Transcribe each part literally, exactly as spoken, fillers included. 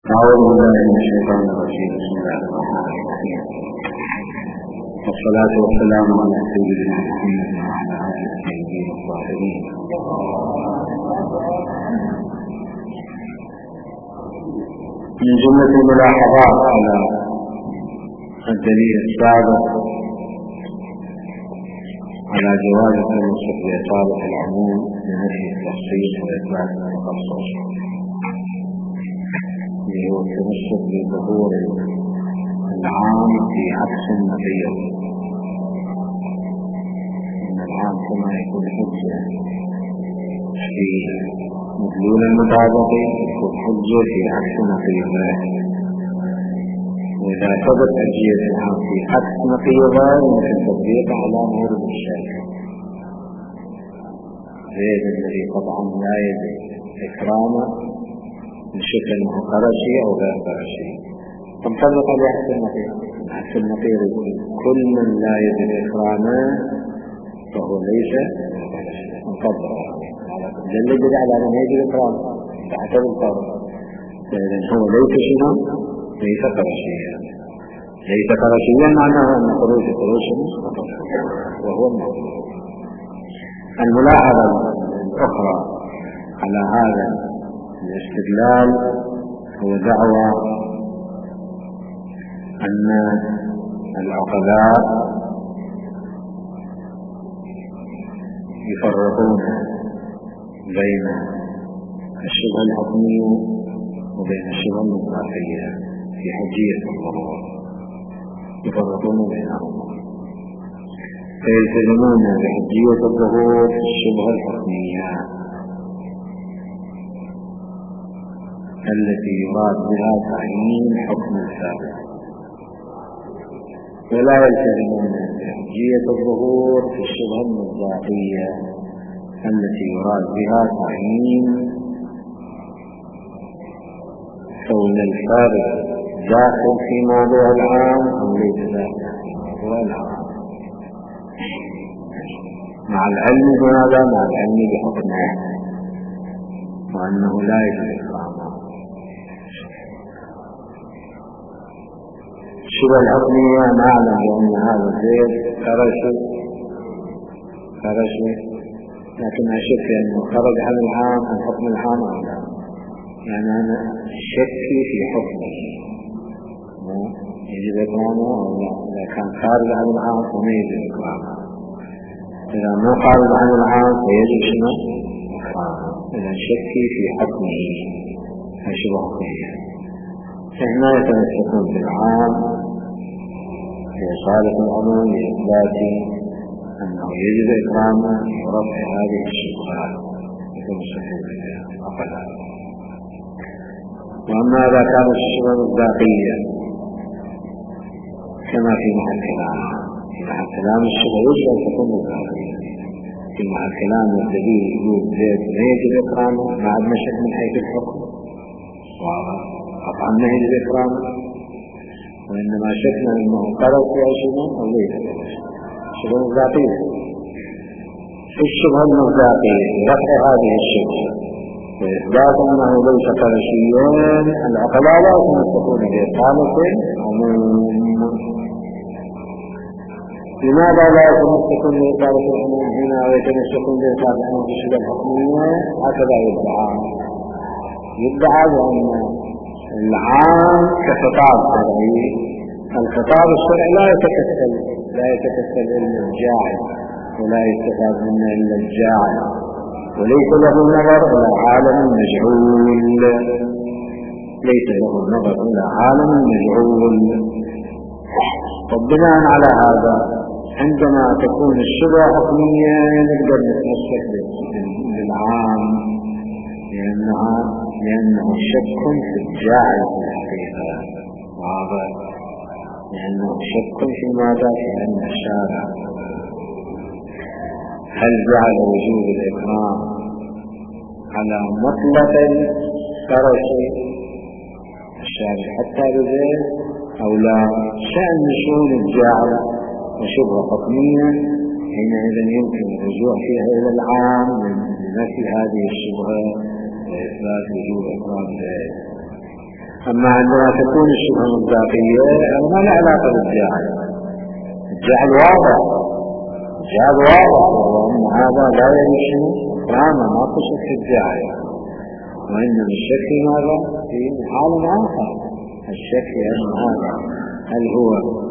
أعوذ بالله من الشيطان الرجيم. بسم الله الرحمن الرحيم، والصلاة والسلام على سيدنا محمد وعلى آله الطيبين الطاهرين. من جملة الملاحظات على الدليل السابق على جواز التمسك بإصابة العموم بنفي التخصيص وإثبات التخصص، هو التمسك بظهور العام في عكس النظير، إن العام كما يكون حجة في مدلول المطابق يكون حجة في عكس نقيضه، وإذا ثبت حجية العام في عكس نقيضه يمكن تطبيق على مورد الشرع. زيد الذي طبعا لا يجب إكرامه بشكل أنه قرشي أو غير قرشي تنطبق على عكس النقيض. عكس النقيض كل من لا يجب إكرامه فهو ليس مطبق جل جل على من يجب إكرامه تحت القرار، فإذا هو ليس شنو ليس قرشيا. ليس قرشيا معناه أن خروج خروج وهو المطلوب. الملاحظة الأخرى على هذا الاستدلال هو دعوى أن العقلاء يفرقون بين الشبهة الحكمية وبين الشبهة المطلقية في حجية الضرورة، يفرقون بينهما فيلتزمون بحجية الظهور في الشبهة الحكمية التي يراد بها تعيين حكم الثابت، ولا يلتزمون بحجية الظهور في الشبهة المصداقية التي يراد بها تعيين كون الفارق داخل في موضوع العام أو ليس داخل في موضوع العام، مع العلم بهذا، مع العلم بحكمه وأنه لا يجب إكرامه. الشبهة الحكمية نعلم بأن هذا الزيت خرج خرج لكن أشك أنه خرج عن العام عن حكم العام أو لا، يعني أنا شكي في حكمه يجب إكرامه أو لا. إذا كان خارج عن العام فما يجب إكرامه، إذا ما خارج عن العام فيجب شنو إكرامه. إذا شكي في حكمه شبهة حكمية، فهنا يتمسكون بالعام في إصالة العموم لإثبات أنه يجب إكرامه ورفع هذه الشبهات يتمسكون بها أقلا. وأما إذا كانت الشبهة المصداقية كما في محل كلام في محل كلام الشبهة يجب أن تكون مصداقية، في محل كلام الدليل يقول زيد لا يجب إكرامه مع المشهد من حيث الحكم قطعا ما يجب إكرامه، وإنما شكنا أنه قرر في عشرين أو ليس شبهة مصداقية. في الشبهة المصداقية رفع هذه الشبهة وإثبات أنه ليس قرشيا العقلاء لا يتمسكون بإقامة عموم. لماذا لا يتمسكون بإقامة العموم هنا ويتمسكون بإقامة العموم في الشبهة الحكمية؟ هكذا يدعى يدعى بأن العام كخطاب شرعي، الخطاب الشرعي لا يتكتل لا يتكتل إلا الجاعل ولا يستفاد منه إلا الجاعل، وليس له نظر إلى عالم مجعول، ليس له نظر إلى عالم مجعول. وبناء على هذا عندما تكون الشبهة حكمية نقدر نتمسك بالعام لأنها لأنه شك في الجاعل في الحقيقة، واضح، لأنه شك في ماذا؟ في أن الشارع هل جعل وجود الإكرام على مطلق القرش الشارع حتى بذلك أو لا. شأن شؤون الجاعل وشبهة حكمية حينئذ يمكن الرجوع فيها إلى العام لنفي هذه الشبهة وإثبات وجود إكرام ذلك. أما عندما تكون الشبهة مصداقية ما لا علاقة بالجعل. الجعل واضح، الجعل واضح وأن هذا لا يمشي إكراما، ما تشك في الجعل، وإنما الشك في ماذا؟ في حال آخر. الشك في أن هذا هل هو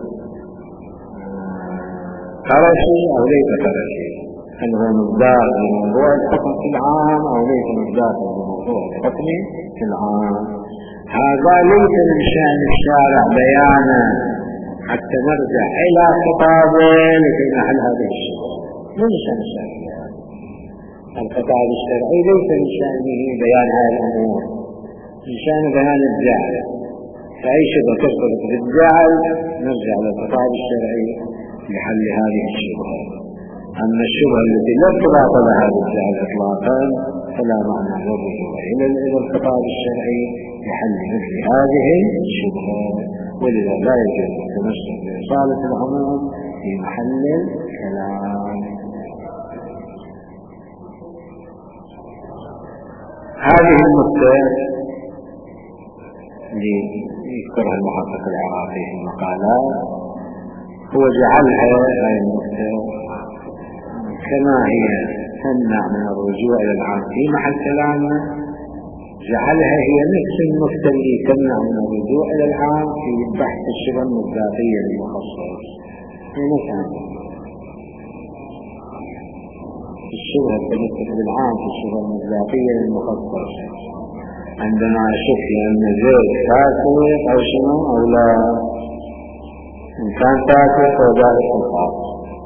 قرشي أو ليس قرشي، هل هو مصداق لموضوع الحكم في العام أو ليس مصداق لموضوع الحكم في العام. هذا ليس من شأن الشارع بيانا حتى نرجع إلى خطابه لكي نحل هذه الشبهة. من شأن الشارع الخطاب الشرعي ليس من شأنه بيان هذه الأمور، من شأن بيان الجعل. فأي شبهة ترتبط بالجعل نرجع إلى الخطاب الشرعي لحل هذه الشبهة. أما الشبهة التي لا ارتباط لها بالجعل إطلاقا فلا معنى للرجوع إلى الخطاب الشرعي لحل مثل هذه الشبهة، ولذا لا يجوز التمسك بإصالة العموم في محل الكلام. هذه النقطة اللي يذكرها المحقق العراقي في المقالات هو جعلها هذه النقطة كما هي تمنع من الرجوع إلى العام في محل كلامنا، جعلها هي نفس النقطة اللي تمنع من الرجوع إلى العام في بحث الشبهة المصداقية للمخصص. هي مثلا الشبهة بالنسبة للعام في الشبهة المصداقية للمخصص، عندما أشك أن زيد فاسق أو شنو أو لا، إن كان فاسق فهو داخل الخاص،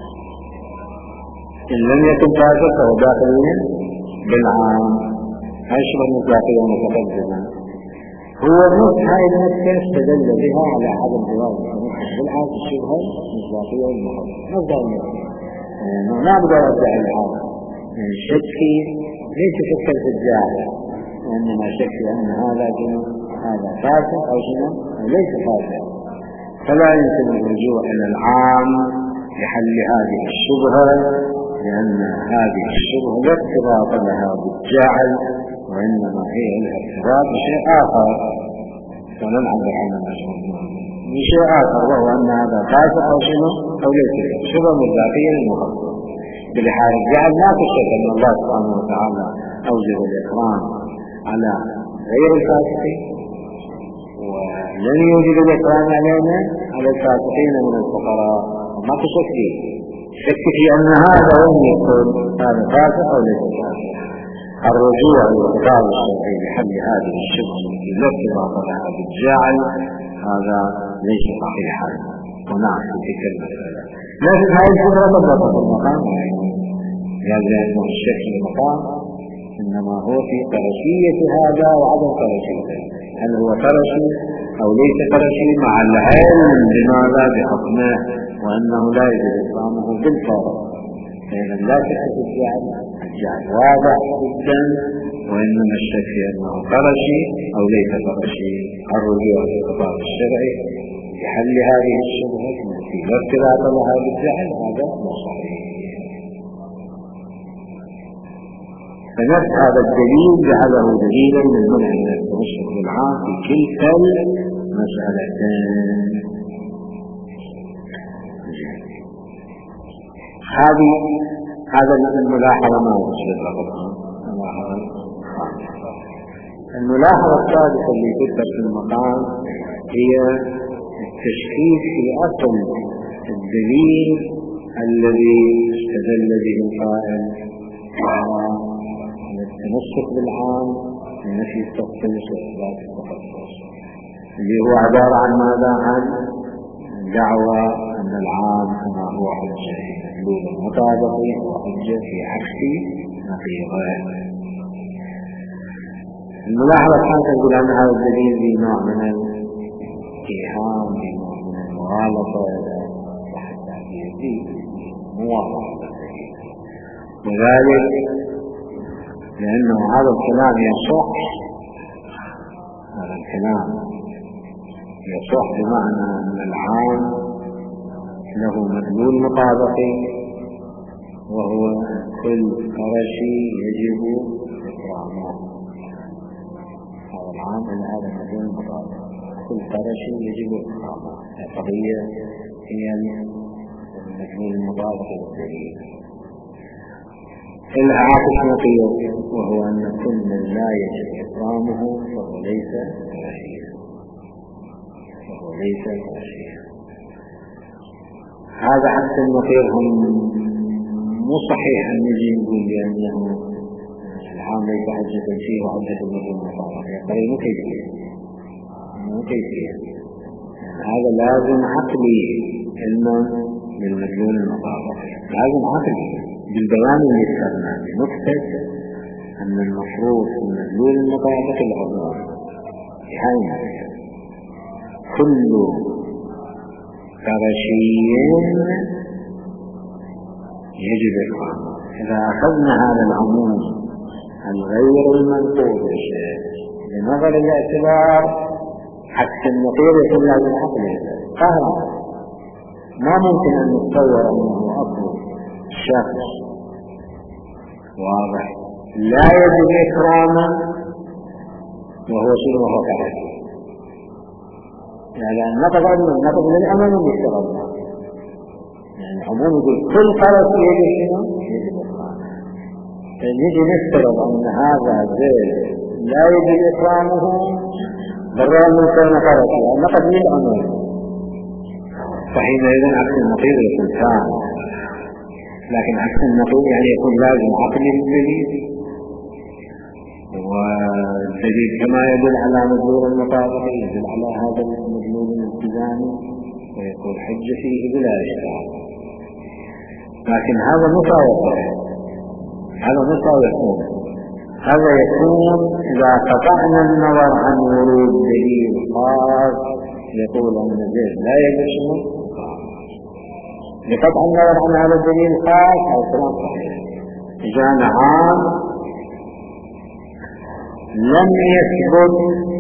إن لم يكن فاسق فهو داخل بالعام. هاي الشبهة المصداقية متقدمة. هو نفس هاي النكتة استدل بها على عدم جواز التمسك بالعام في الشبهة المصداقية للمخصص. نبدأ النكتة ما أقدر أرجع العام شكي ليس شكا في الجاهل، وإنما شكي أن هذا جنو هذا فاسق أو جنو ليس فاسق، فلا يمكن الرجوع إلى العام لحل هذه الشبهة، لأن هذه الشبهة لا ارتباط لها بالجاهل، وإنما هي لها ارتباط بشيء آخر فننعبر عنه بشيء آخر، وهو أن هذا فاسق أو شنو أو ليس شبهة مصداقية للمخصص. بلحاظ الجعل لا تشك أن الله سبحانه وتعالى أوجب الإكرام على غير الفاسقين، ولن يوجد الإكرام علينا على الفاسقين من الفقراء. ما تشك فيه، شك في أن هذا وين يكون هذا فاسق أو ليس فاسق. الرجوع إلى الخطاب الشرعي لحل هذه الشبهة التي لا ارتباط لها بالجعل هذا ليس صحيحا، ونعرف تلك المسألة. لكن هذه الشبهة تضبط المقام، يعني أنه الشك في المقام إنما هو في قرشية هذا وعدم قرشيته، هل هو قرشي أو ليس قرشي، مع العلم لماذا بحكمه وأنه لا يجب إكرامه بالفرض. فإذا لا شك في الجعل، الجعل واضح جدا، وإنما الشك في أنه قرشي أو ليس قرشي. الرجوع إلى الخطاب الشرعي لحل هذه الشبهة التي لا ارتباط لها بالجعل هذا لا صحيح. فنفس هذا الدليل جعله دليلا للمنع من التمسك بالعام في كلتا المسألتين. هذه هذا الملاحظة ما وصلت لها. الملاحظة الثالثة اللي تذكر في المقام هي التشكيك في أصل الدليل الذي استدل به القائل على التمسك بالعام لنفي التخصيص وإثبات التخصص، اللي هو عبارة عن ماذا؟ عن دعوى أن العام كما هو حجة في مدلول المطابقة وحجة في عكس نقيضه. الملاحظة الثالثة تقول أن هذا الدليل في نوع من الإيهام، في نوع من المغالطة، وحتى في يزيد مواضعة، وذلك لأنه هذا الكلام يصح، هذا الكلام يصح بمعنى أن العام له مدلول مطابقي، وهو كل قرشي يجب إكرامه. هذا العام إلى هذا المدلول المطابق. كل قرشي يجب إكرامه. القضية هي المدلول المطابق للدليل. لها عاطف نقيض، وهو أن كل من لا يجب إكرامه فهو ليس رشيدا، فهو ليس رشيدا. هذا عكس النقيض. هم مو صحيح أن يجي يقول بأنه العام ليس حجة فيه وعدة المدلول المطابق. يقول مو كيفية، مو كيفية. هذا لازم عقلي علما بالمدلول المطابق، لازم عقلي بالبيان اللي ذكرنا بنقطة أن المفروض في المدلول المطابق العموم بهاي كل قرشي يجب إكرامه. إذا أخذنا هذا العموم الغير المنقول بنظر الاعتبار عكس النقيض يكون لازم عقل قهرا. ما ممكن أن نتصور أنه أصل شخص واضح لا يجب إكرامه وهو شنو وهو كذلك. يعني نقض نقض للأمام يشتغلنا. يعني عموم يقول كل قرص يجب شنو يجب إكرامه. نجي نفترض أن هذا زيد لا يجب إكرامه بالرغم من كون قرصه نقض للأمام، فحينئذ عكس النقيض يكون ثاني. لكن عكس النقيض يعني يكون لازم عقلي للدليل، والدليل كما يدل على مدلول المطابق يدل على هذا المدلول الالتزامي ويكون حجة فيه بلا إشكال. لكن هذا مساوي، هذا مساوي يكون هذا يكون إذا قطعنا النظر عن ورود دليل خاص يقول أن زيد لا يجب شنو لقطع النظر عن هذا الدليل الخاص أو كلام صحيح. جاء عام لم يثبت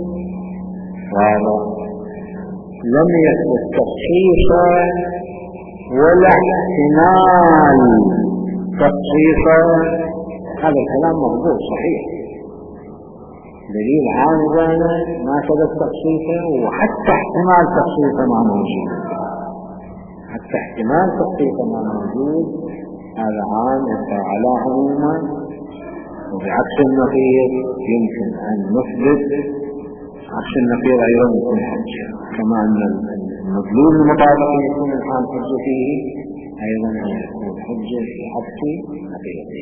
هذا لم يثبت تخصيصا ولا احتمال تخصيصا، هذا الكلام مضبوط صحيح. دليل عام جانا ما ثبت تخصيصا وحتى احتمال تخصيصا ما موجود، حتى احتمال تخصيصا ما موجود. هذا عام يبقى على عموما. وبعكس النقيض يمكن أن نثبت عكس النقيض أيضا يكون حجة، كما أن المدلول المطابق يكون العام حجة فيه أيضا يكون حجة في عكس نقيضه.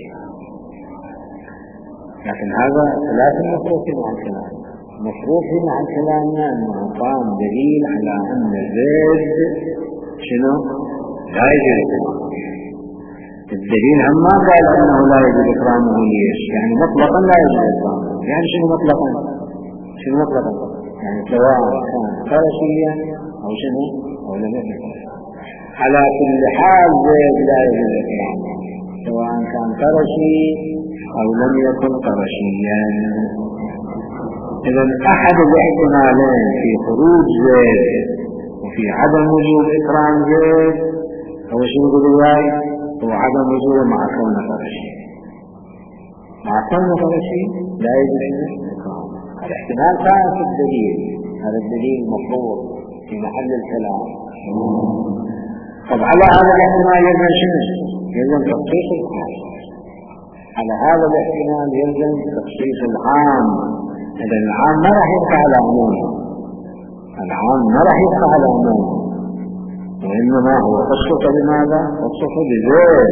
لكن هذا ثلاث مفروض مع الكلام. مفروض مع كلامنا أنه قام دليل على أن زيد شنو لا يجب إكرامه. الدليل عما قال أنه لا يجب إكرامه ليش؟ يعني مطلقا لا يجب إكرامه. يعني شنو مطلقا؟ شنو مطلقا؟ يعني سواء كان قرشيا أو شنو أو لم يكن على كل حال زيد لا يجب إكرامه سواء كان قرشي أو لم يكن قرشيا. إذا أحد الاحتمالين في خروج زيد وفي عدم وجود إكرام زيد هو شنو بالرواية؟ هو عدم وجوده مع كونه قرشي. مع كونه قرشي لا يجب إكرام. الاحتمال كان في الدليل، هذا الدليل مفروض في محل الكلام. طب على هذا الاحتمال يلزم شنو؟ يلزم تخصيص الخاص. على هذا الاحتمال يلزم تخصيص العام. إذا العام ما راح يبقى على عمومه، العام ما راح يبقى على عمومه، وإنما هو خصص بماذا؟ خصص بزيد،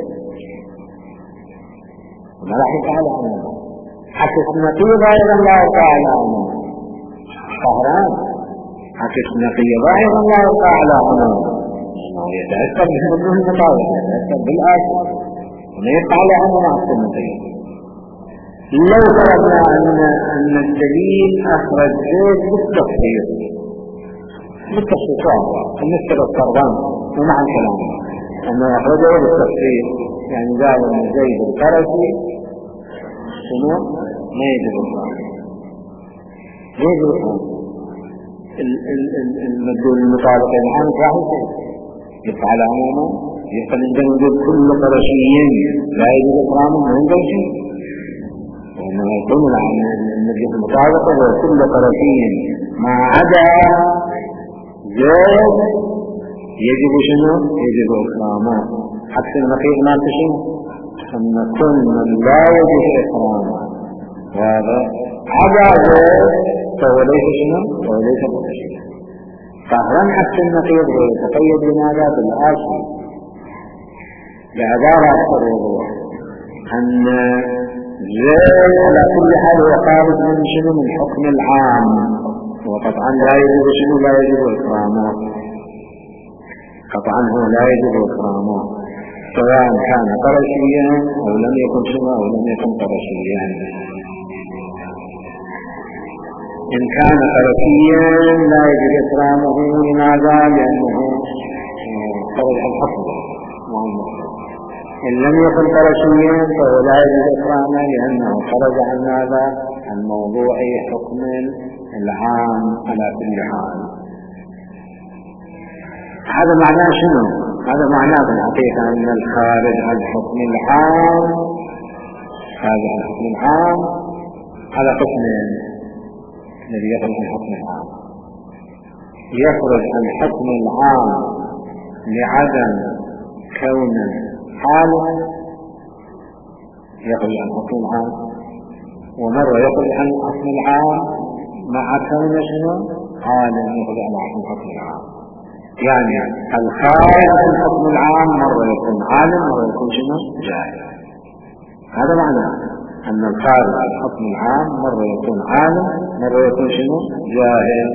ما راح يبقى على عمومه. حكس نقيض أيضا لا يبقى على عمومه. قهران حكس نقيض أيضا لا يبقى على عمومه، إنه يتأثر بمدلول المطابق، يتأثر بالآخر وما يبقى على عمومه حكس النقيض. لو فرضنا أن أن الدليل أخرج زيد بالتفصيل بالتفصيل بالنسبة للقربان ومع الكلام أنه أخرجه بالتفصيل، يعني قال أن زيد القرشي شنو ما يجب القرآن يجب القرآن المدلول المطابق العام راح يبقى على عموما. يبقى عندنا نقول كل قرشيين لا يجب القرآن ما عنده شيء، إنما يكون النبي المطابقة وكل طرفين ما عدا زيد يجب شنو؟ يجب إكرامه. عكس النقيض ما تشنو؟ أن كل من لا يجب إكرامه وهذا عدا زيد فهو ليس شنو؟ فهو ليس متشيئا. فهو عكس النقيض ويتقيد بماذا؟ بالآصل بعبارة أكثر وضوح أن زيد على كل حال هو خارج من شنو؟ من حكم العام، وقطعا لا يجب شنو؟ لا يجب إكرامه. قطعا هو لا يجب إكرامه سواء كان قرشيا أو لم يكن شنو؟ أو لم يكن قرشيا. إن كان قرشيا لا يجب إكرامه. لماذا؟ لأنه خرج عن حكمه. إن لم يكن قرشيا فهو لا يجب إكرامه لأنه خرج عن ماذا؟ عن موضوع حكم العام على كل حال. هذا معناه شنو؟ هذا معناه بالحقيقة أن الخارج عن حكم العام خارج عن حكم العام على قسم الذي يخرج عن حكم العام. يخرج عن حكم العام لعدم كون حاله يخرج عن حكم العام، ومرة يخرج عن حكم العام مع كون شنو؟ حالا يخرج عن حكم العام. يعني الخارج عن حكم العام مرة يكون عالم مرة يكون شنو؟ جاهل. هذا معناه أن الخارج عن حكم العام مرة يكون عالم مرة يكون شنو؟ جاهل.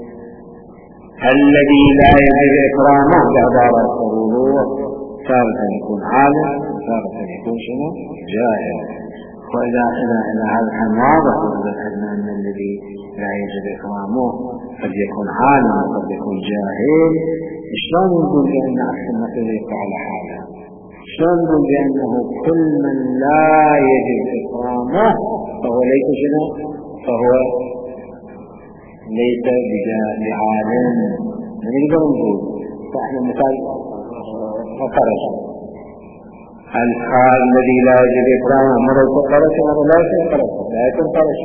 الذي لا يجب إكرامه بعبارة الوضوح ثالثا يكون عالم ثالثا يكون شنو؟ جاهل. وإذا إلى إلى هذا كان واضح وذكرنا أن الذي لا يجب إكرامه قد يكون عالم وقد يكون جاهل. شلون نقول بأن عكس النقيض يقع على حاله؟ شلون نقول بأنه كل من لا يجب إكرامه فهو ليس شنو؟ فهو ليس بعالم. نقدر نقول فإحنا مثال فقرش الحال الذي لا يجب إكرامه مرة يكون قرش مرة لا يكون قرش لا يكون قرش.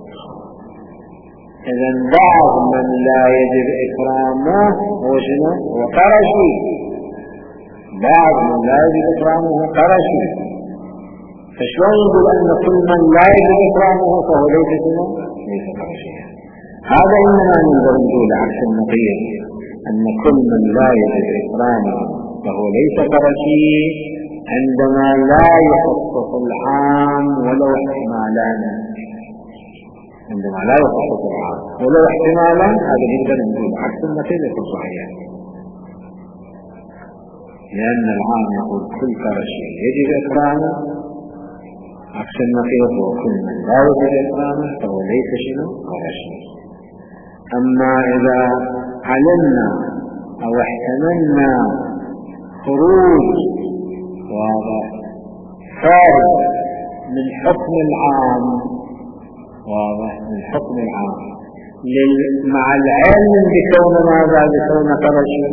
إذن بعض من لا يجب إكرامه هو شنو؟ هو قرشي. بعض من لا يجب إكرامه هو قرشي. فشلون يقول أن كل من لا يجب إكرامه فهو ليس شنو؟ ليس قرشي. هذا إنما نقدر نقول عكس النقيض أن كل من لا يجب إكرامه فهو ليس قرشي عندما لا يخصص العام ولو احتمالا. عندما لا يخصص العام ولو احتمالا هذا نقدر نقول عكس النقيض يكون صحيح، لأن العام يقول كل قرشي يجب إكرامه، عكس النقيض وكل من لا يجب إكرامه فهو ليس شنو؟ قرشي. أما إذا علمنا أو احتملنا خروج واضح خارج من حكم العام واضح من حكم العام مع العلم بكون ماذا؟ بكون قرشي،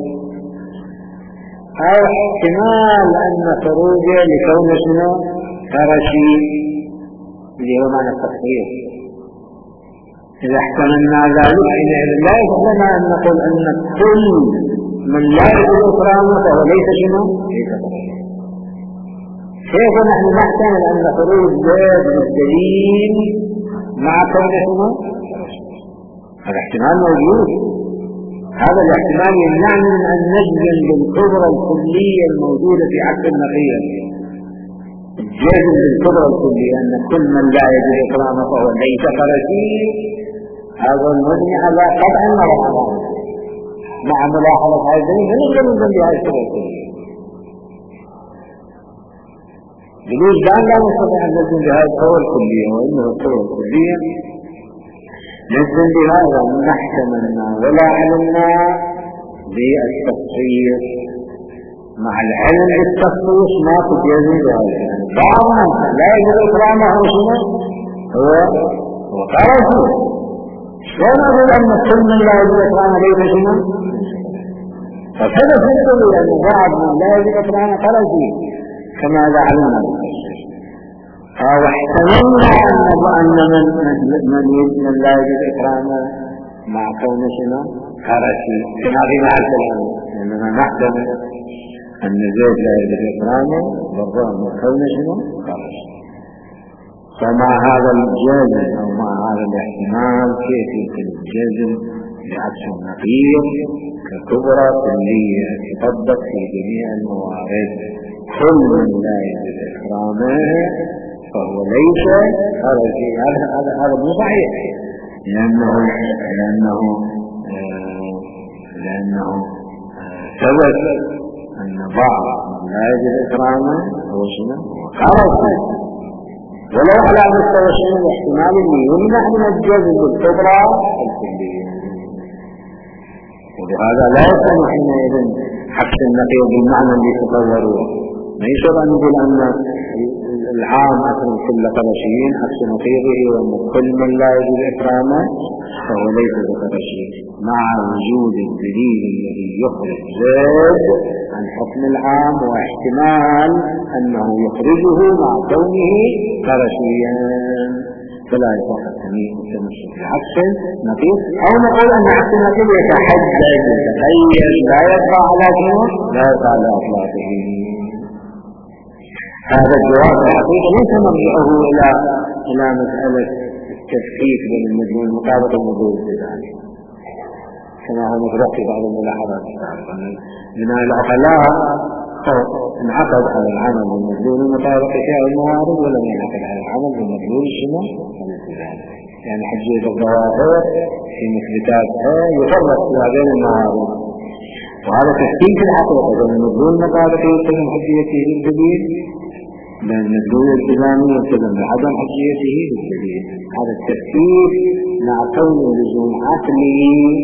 أو احتمال أن خروجه لكون شنو؟ قرشي اللي هو معنى التخفيف. إذا احتملنا ذلك حينئذ لا يجوز لنا أن نقول أن كل من لا يجوز إكرامه فهو ليس شنو؟ ليس قرشي. كيف نحن نحتمل أن خروج زيد بالدليل مع كون شنو؟ هذا احتمال موجود. هذا الاحتمال يمنعني من أن نجزم بالقدرة الكلية الموجودة في عكس النقيض. الجزم بالقدرة الكلية أن كل من لا يجوز إكرامه فهو ليس قرشي، هذا المبني على قطع المرحلة مع ملاحظة هذا الدليل فنقدر نجزم بهذه القدرة الكلية. دليل دان لا نستطيع أن نجزم بهذه القدرة الكلية، وإنه القدرة الكلية نجزم بهذا ما احتملنا ولا علمنا بالتفصيل. مع العلم بالتفصيل ما تجزم بهذا. بعض من لا يجوز إكرامه شنو؟ هو هو قرشي. شلون أقول أن كل من لا يجوز إكرامه ليس شنو؟ فكذا تقول أن بعض من لا يجوز إكرامه قرشي كما ذا علمنا. أو احتملنا أن من من من لا يجد إكرامه مع كون شنو كرشي كما في محل الأمر لأننا نحتمل أن زيد لا يجد إكرامه بالرغم من كون شنو كرشي. فمع هذا الجزم أو مع هذا الاحتمال كيف يمكن الجزم بعكس النقيض ككبرى كلية تطبق في جميع الموارد كل من لا يجد إكرامه فهو ليس خرجي. هذا هذا هذا مو صحيح لأنه لأنه آه لأنه آه ثبت أن بعض من لا يجد إكرامه هو شنو خرجي ولو على مستوى شنو الاحتمال اللي يمنع من الجزم بالكبرى الكلية. ولهذا لا يكون حينئذ عكس النقيض بالمعنى اللي تصوروه. ما يشعر أن يقول أن العام أكرم كل قرشيين عكس نقيضه وأن كل من لا يجوز إكرامه فهو ليس بقرشي مع وجود الدليل الذي يخرج زيد عن حكم العام واحتمال أنه يخرجه مع كونه قرشيا فلا يصح التمييز والتمسك بعكس نقيض. أو نقول أن عكس النقيض يتحجج يتخيل لا يبقى على شنو لا يبقى على أطلاقه. هذا الجواب الحقيقي ليس مرجعه إلى إلى مسألة التفكيك بين المدلول المطابق والمدلول التزامي كما هو مطرح في بعض الملاحظات السابقة. من العقلاء انعقد على العمل بالمدلول المطابق في الموارد ولم ينعقد على العمل بالمدلول الشنو الالتزامي. يعني حجية الظواهر في مثبتاتها يفرق في هذين الموارد وهذا تفكيك الحقيقة بين المدلول المطابق يلتزم حجيته بالدليل بين المدلول الالتزامي يلتزم بعدم حجيته بالدليل. هذا التفكير مع كونه لزوم عقلي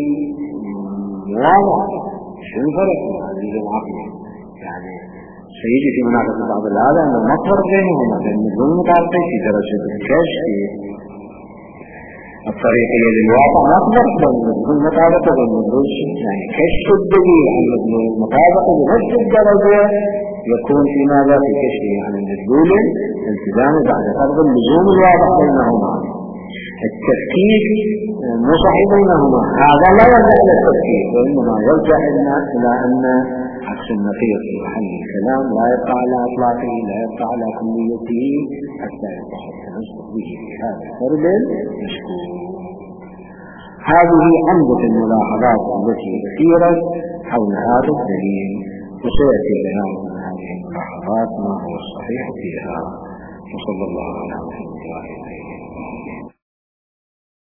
واضح. شنو الفرق مع لزوم عقلي؟ يعني سيجي في مناقشة بعض الآلة أن المصدر بينهما بين المدلول المطابق في درجة الكشف الطريقية للواقع مصدر بين المدلول المطابق والمدلول يعني كشف الدليل عن المدلول المطابق بنفس الدرجة يكون في ماذا في كشفه عن المدلول الالتزامي بعد فرض اللزوم الواضح بينهما. التفكير مو صحيح بينهما. هذا لا يرجع إلى التفكير وإنما يرجع إلى أن عكس النقيض في محل الكلام لا يبقى على إطلاقه لا يبقى على كليته حتى يصح التمسك به في هذا الفرد المشكوك. هذه عمدة الملاحظات التي أثيرت حول هذا الدليل وسيأتي بيان من هذه الملاحظات ما هو الصحيح فيها. وصلى الله على محمد وعلى آله